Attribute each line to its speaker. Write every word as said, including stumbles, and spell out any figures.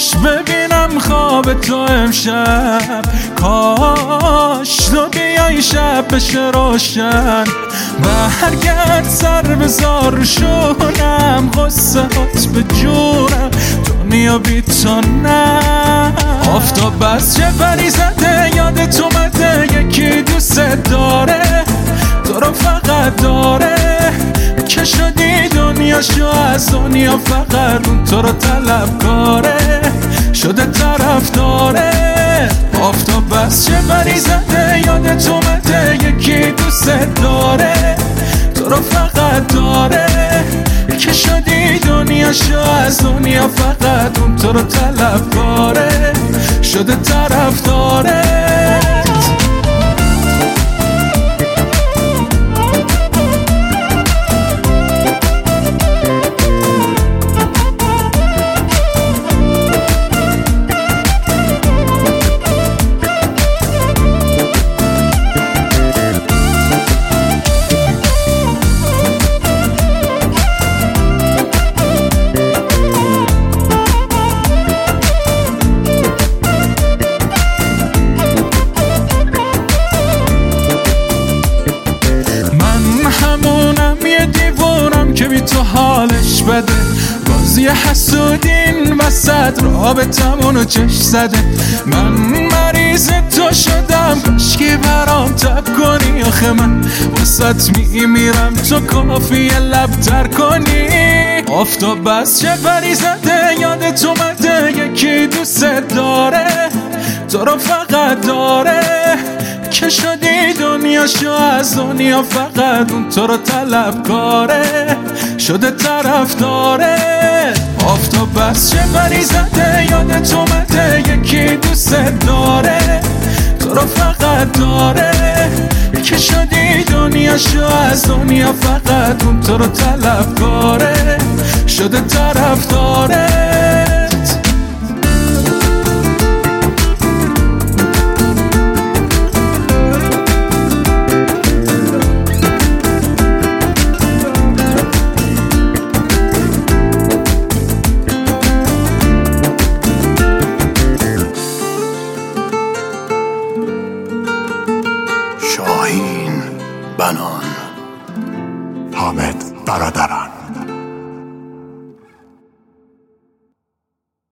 Speaker 1: کاش ببینم خواب تو امشب، کاش تو بیای شب بشه روشن. برگرد سر بذار رو شونم، غصه هات به جونم، دنیا بی تو نه. آفتاب بس چه پری زده یادت اومده، یکی دوست داره تو رو فقط داره، که شدی دنیاشو از دنیا، فقط اون تو رو طلب کاره، شده طرف داره. آفتاب بس چه پری زده یادت اومده، یکی دوست داره تو رو فقط داره، که شدی دنیاشو از دنیا، فقط اون تو رو طلب کاره، شده طرف داره. که بی تو حالش بده، بازی حسودین وسط رابطمونو چش زده. من مریض تو شدم، کاشکی برام تب کنی، آخه من وسط میمیرم تو کافیه لب تر کنی. آفتاب بس چه پری زده یادت اومده، یکی دوست داره تو رو فقط داره، که شدی دنیاشو از دنیا، فقط اون تو رو طلب کاره، شده طرف داره. آفتاب بس چه پری زده یادت اومده، یکی دوست داره تو رو فقط داره، که شدی دنیاشو از دنیا، فقط اون تو رو طلب کاره، شده طرف داره.